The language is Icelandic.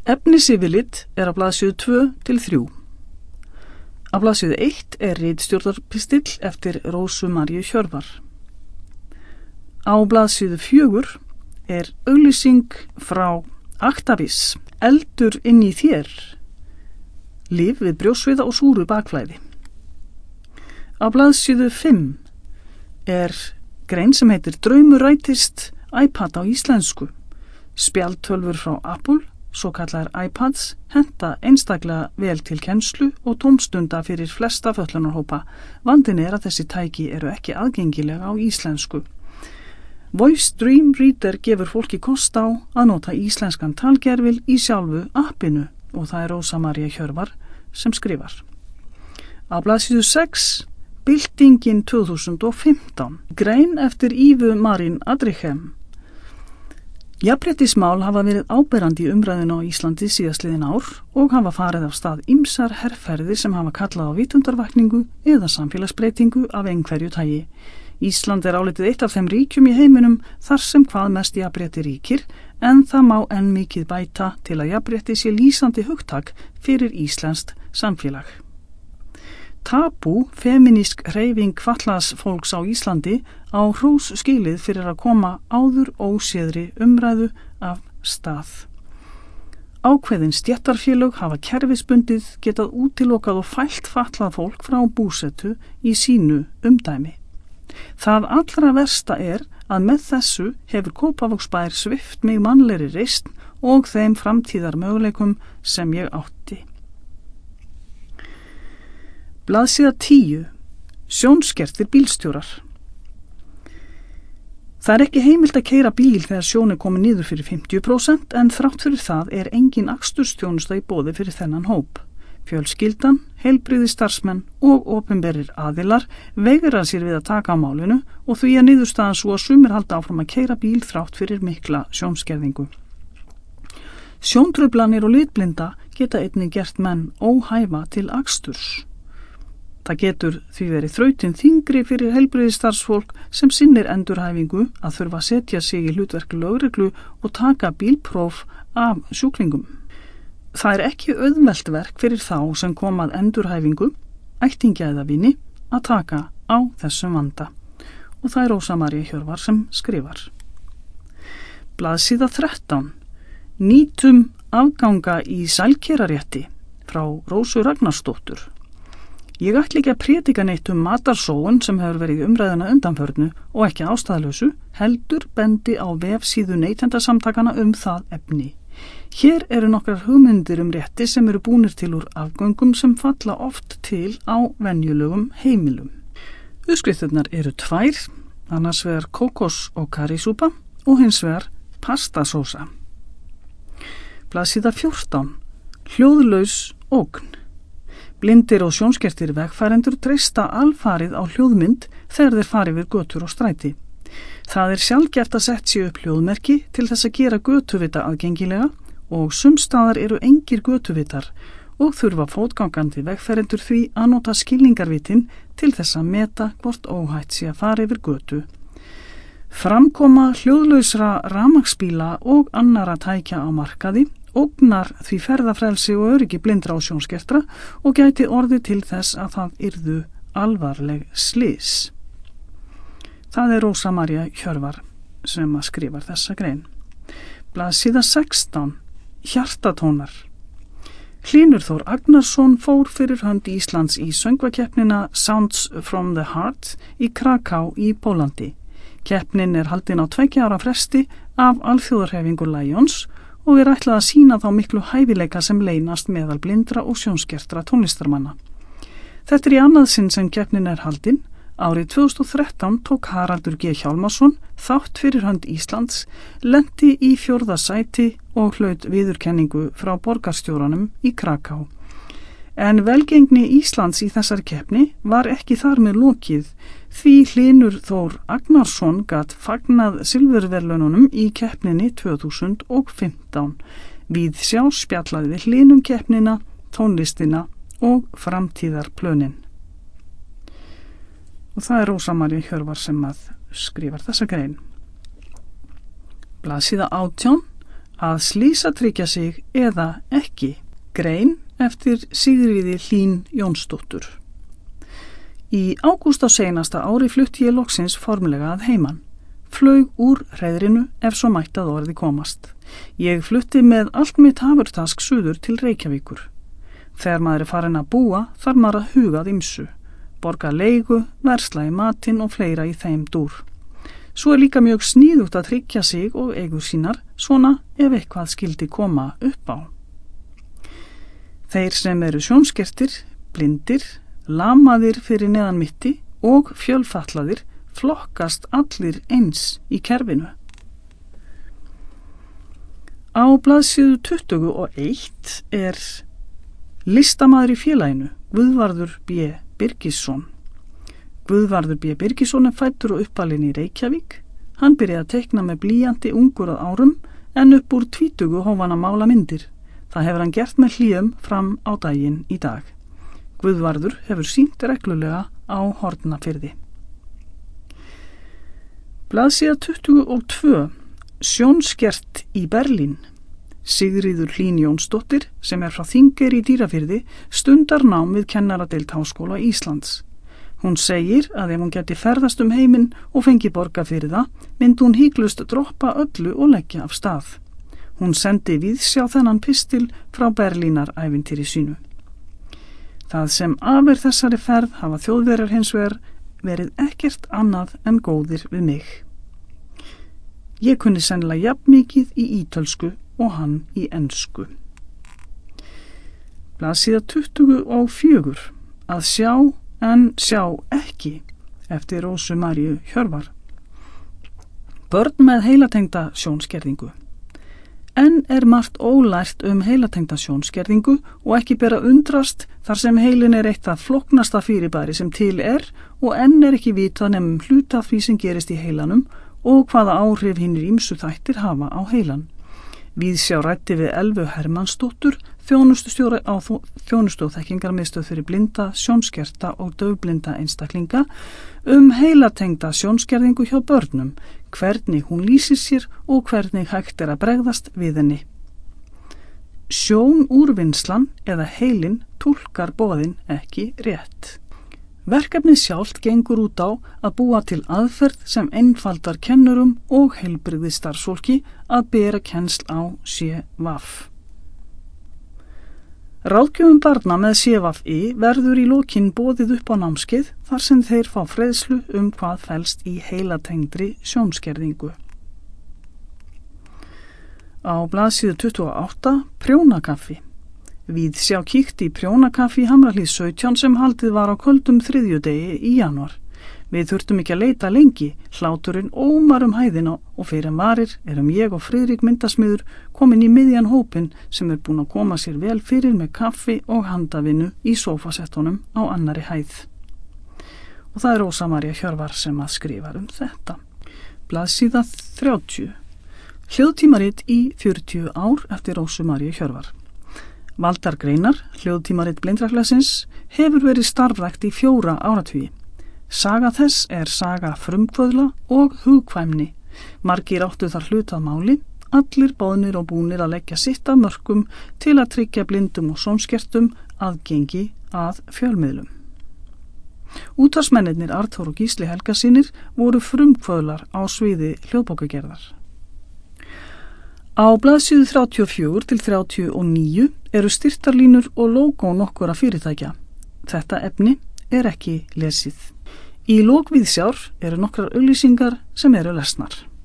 Efnisyfirlit á blaðsíðu 2-3. Á blaðsíðu 1 ritstjórnarpistill eftir Rósu Maríu Hjörvar. Á blaðsíðu 4 auglýsing frá Actavis, eldur inn í þér, lyf við brjóstsviða og súru bakflæði. Á blaðsíðu 5 grein sem heitir Draumur rætist, iPad á íslensku, spjaldtölvur frá Apple, svo kallar iPads, henta einstaklega vel til kennslu og tómstunda fyrir flesta fötlunarhópa. Vandinn að þessi tæki eru ekki aðgengilega á íslensku. Voice Dream Reader gefur fólki kost á að nota íslenskan talgervil í sjálfu appinu og það Rósa María Hjörvar sem skrifar. Á blaðsíðu 6 Byltingin 2015, grein eftir Ívu Marín Adrichem. Jafnréttismál hafa verið áberandi í umræðinu á Íslandi síðastliðin ár og hafa farið af stað ýmsar herferðir sem hafa kallað á vitundarvakningu eða samfélagsbreytingu af einhverju tagi. Ísland álitið eitt af þeim ríkjum í heiminum þar sem hvað mest jafnrétti ríkir, en það má enn mikið bæta til að jafnrétti sé lýsandi hugtak fyrir íslenskt samfélag. Tabú, femínísk hreyfing fatlaðs fólks á Íslandi á hrós skilið fyrir að koma áður óséðri umræðu af stað. Ákveðin stéttarfélög hafa kerfisbundið getað útilokað og fælt fatlað fólk frá búsetu í sínu umdæmi. Það allra versta að með þessu hefur Kópavogsbær svipt mig mannlegri reisn og þeim framtíðar möguleikum sem ég átti. Blaðsíða 10. Sjónskertir bílstjórar. Það ekki heimilt að keyra bíl þegar sjón komin niður fyrir 50% en þrátt fyrir það engin akstursþjónusta í boði fyrir þennan hóp. Fjölskyldan, heilbrigðisstarfsmenn og opinberir aðilar veigra sér við að taka á málinu og því niðurstaðan svo að sumir halda áfram að keyra bíl þrátt fyrir mikla sjónskerðingu. Sjóntruflanir og litblinda geta einnig gert menn óhæfa til aksturs. Það getur því verið þrautin þyngri fyrir heilbrigðisstarfsfólk sem sinnir endurhæfingu að þurfa að setja sig í hlutverk lögreglu og taka bílpróf af sjúklingum. Það ekki auðvelt verk fyrir þá sem koma að endurhæfingu, ættingja eða vini, að taka á þessum vanda. Og það Rósa María Hjörvar sem skrifar. Blaðsíða 13. Nýtum afganga í sælkerarétti frá Rósu Ragnarsdóttur. Ég ætla ekki að prédika neitt matarsóun sem hefur verið í umræðuna undanförnu og ekki ástæðlausu, heldur bendi á vefsíðu neytendasamtakana það efni. Hér eru nokkrar hugmyndir rétti sem eru búnir til úr afgöngum sem falla oft til á venjulegum heimilum. Uppskriftirnar eru 2, annars vegar kókos- og karrísúpa og hins vegar pastasósa. Blaðsíða 14. Hljóðlaus ógn. Blindir og sjónskertir vegfarendur treysta alfarið á hljóðmynd þegar þeir fari við götur og stræti. Það sjaldgæft að sett sig upp hljóðmerki til þess að gera götuvita aðgengilega og sumstaðar eru engir götuvitar og þurfa fótgangandi vegfarendur því að nota skilningarvitin til þess að meta hvort óhætt sé að fara yfir götu. Framkoma hljóðlausra rafmagnsbíla og annara tækja á markaði ógnar því ferðafrelsi og öryggi blindra og sjónskertra og gæti orðið til þess að það yrðu alvarleg slys. Það Rósa María Hjörvar sem að skrifar þessa grein. Blaðsíða 16. Hjartatónar. Hlynur Þór Agnarsson fór fyrir hönd Íslands í söngvakeppnina Sounds from the Heart í Kraká í Pólandi. Keppnin haldin á 2 ára fresti af alþjóðarhefingu Lions og ætlað að sýna þá miklu hæfileika sem leynast meðal blindra og sjónskertra tónlistarmanna. Þetta í annað sinn sem keppnin haldin. Árið 2013 tók Haraldur G. Hjálmarsson þátt fyrir hönd Íslands, lenti í 4. sæti og hlaut viðurkenningu frá borgarstjóranum í Kraká. En velgengni Íslands í þessar keppni var ekki þar með lokið, því Hlynur Þór Agnarsson gat fagnað silfurverðlaununum í keppninni 2015. Víðsjá spjallaði við Hlynum keppnina, tónlistina og framtíðarplönin. Og það Rósa María Hjörvar sem að skrifar þessa grein. Blaðsíða 18. Að slysatryggja sig eða ekki. Grein eftir Sigríði Hlín Jónsdóttur. Í ágúst á seinasta ári flutti ég loksins formlega að heiman. Flaug úr hreiðrinu ef svo mætti að orði komast. Ég flutti með allt mitt hafurtask suður til Reykjavíkur. Þegar maður farin að búa þarf maður að huga að ýmsu. Borga leigu, versla í matinn og fleira í þeim dúr. Svo líka mjög sníðugt að tryggja sig og eigur sínar, svona ef eitthvað skildi koma upp á. Þeir sem eru sjónskertir, blindir, lamaðir fyrir neðan mitti og fjölfatlaðir flokkast allir eins í kerfinu. Á blaðsíðu 21 er listamaður í félaginu, Guðvarður B. Birgisson. Guðvarður B. Birgisson fæddur og uppalinn í Reykjavík. Hann byrjaði að teikna með blýanti ungur að árum en upp úr 20 hóf hann að mála myndir. Það hefur hann gert með hlýjum fram á daginn í dag. Guðvarður hefur sýnt reglulega á Hornafirði. Blaðsíða 22. Sjónskert í Berlín. Sigríður Hlín Jónsdóttir, sem frá Þingeyri í Dýrafirði, stundar nám við kennaradeild Háskóla Íslands. Hún segir að ef hún geti ferðast heiminn og fengi borga fyrir það, myndi hún híklust droppa öllu og leggja af stað. Hún sendi viðsjá þennan pistil frá Berlínarævintýri sínu. Það sem af þessari ferð hafa Þjóðverjar hins vegar verið ekkert annað en góðir við mig. Ég kunni sennilega jafn mikið í ítölsku og hann í ensku. Blaðsíða 24. Að sjá en sjá ekki eftir Rósu Maríu Hjörvar. Börn með heilatengda sjónskerðingu. En margt ólært heilatengda sjónskerðingu og ekki bera undrast þar sem heilin eitt það flóknasta fyrirbæri sem til og enn ekki vitað nema hluta því sem gerist í heilanum og hvaða áhrif hinir ýmsu þættir hafa á heilan. Viðsjá ræddi við Elvu Hermannsdóttur, þjónustustjóra á þjónustu- og þekkingarmiðstöð fyrir blinda, sjónskerta og daufblinda einstaklinga heilatengda sjónskerðingu hjá börnum, hvernig hún lýsir sér og hvernig hægt að bregðast við henni. Sjónúrvinnslan eða heilin túlkar boðin ekki rétt. Verkefnið sjálft gengur út á að búa til aðferð sem einfaldar kennurum og heilbrigðisstarfsfólki að bera kennsl á CVAF. Ráðgjöfum barna með CVAF-I verður í lokin boðið upp á námskeið þar sem þeir fá fræðslu hvað felst í heilatengdri sjónskerðingu. Á blaðsíðu 28 prjónakaffi. Viðsjá kíkti í prjónakaffi í Hamrahlíð 17 sem haldið var á köldum þriðjudegi í janúar. Við þurftum ekki að leita lengi, hláturinn ómar hæðina og fyrir varir ég og Friðrik myndasmiður komin í miðjan hópin sem búin að koma sér vel fyrir með kaffi og handavinnu í sófasettunum á annari hæð. Og það Rósa María Hjörvar sem að skrifa þetta. Blaðsíða 30. Hljóðtímarit í 40 ár eftir Rósu Maríu Hjörvar. Valdar Greinar, hljóðtímarit Blindrafélagsins, hefur verið starfrækt í 4 áratugi. Saga þess saga frumkvöðla og hugkvæmni. Margir áttu þar hlut að máli, allir boðnir og búnir að leggja sitt af mörkum til að tryggja blindum og sjónskertum aðgengi að fjölmiðlum. Útvarpsmennirnir Arnþór og Gísli Helgasynir voru frumkvöðlar á sviði hljóðbókagerðar. Á blaðsíðu 34 til 39 eru styrtarlínur og lógó nokkura fyrirtækja. Þetta efni ekki lesið. Í lok viðsjár eru nokkrar auglýsingar sem eru lesnar.